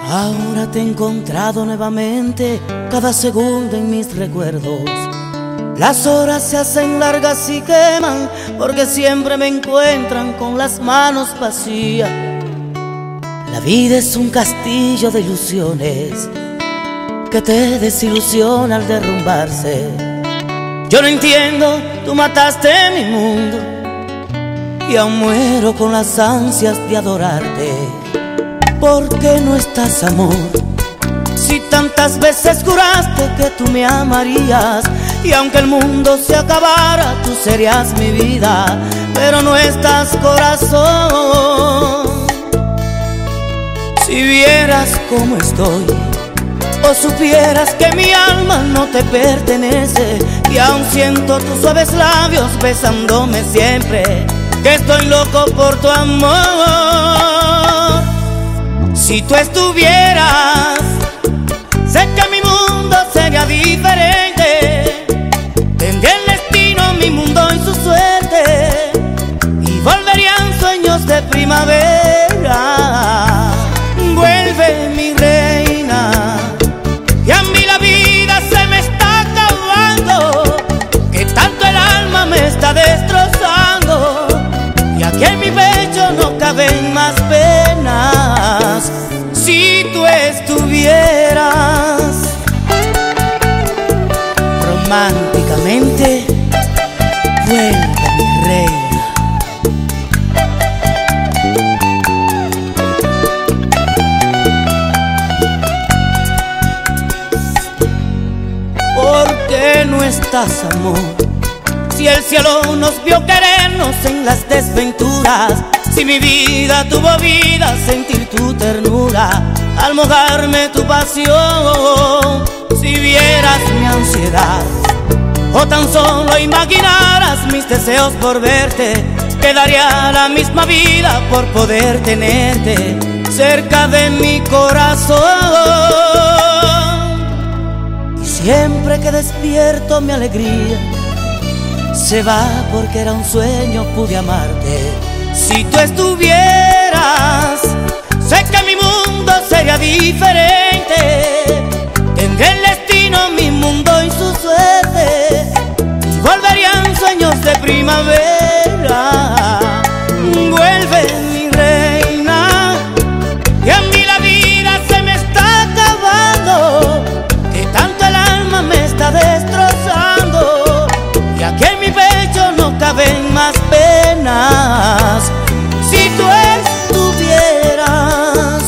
Ahora te he encontrado nuevamente, cada segundo en mis recuerdos. Las horas se hacen largas y queman, porque siempre me encuentran con las manos vacías. La vida es un castillo de ilusiones que te desilusiona al derrumbarse. Yo no entiendo, tú mataste mi mundo y aún muero con las ansias de adorarte. ¿Por qué no estás, amor? Si tantas veces juraste que tú me amarías, y aunque el mundo se acabara, tú serías mi vida, pero no estás, corazón. Si vieras cómo estoy, o supieras que mi alma no te pertenece, y aún siento tus suaves labios besándome siempre, que estoy loco por tu amor. Si tú estuvieras, sé que mi mundo sería diferente. Tendría el destino, mi mundo y su suerte, y volverían sueños de primavera. Vuelve, mi reina, y a mí la vida se me está acabando, que tanto el alma me está destrozando, y aquí en mi pecho no caben más penas. Si tú estuvieras, románticamente, vuelve, mi reina. ¿Por qué no estás, amor? Si el cielo nos vio querernos en las desventuras, si mi vida tuvo vida, sentir tu ternura al mojarme tu pasión. Si vieras mi ansiedad, o tan solo imaginaras mis deseos por verte, quedaría la misma vida por poder tenerte cerca de mi corazón. Y siempre que despierto mi alegría se va, porque era un sueño, pude amarte. Si tú estuvieras, sé que mi mundo sería diferente. Tendré el destino, mi mundo y su suerte, y volverían sueños de primavera. Vuelve, mi reina, y a mí la vida se me está acabando, que tanto el alma me está destrozando, y aquí en mi pecho no caben más penas. Si tú estuvieras,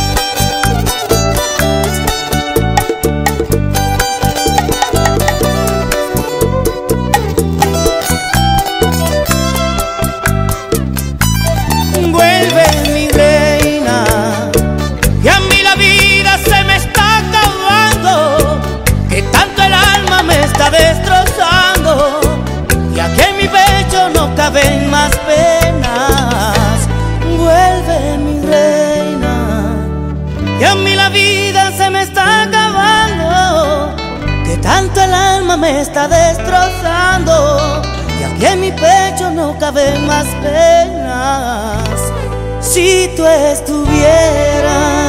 vuelve, mi reina, y a mí la vida se me está acabando, que tanto el alma me está destrozando, y aquí en mi pecho no caben más penas. Vuelve, mi reina, y a mí la vida se me está acabando, que tanto el alma me está destrozando, y aquí en mi pecho no caben más penas. Si tú estuvieras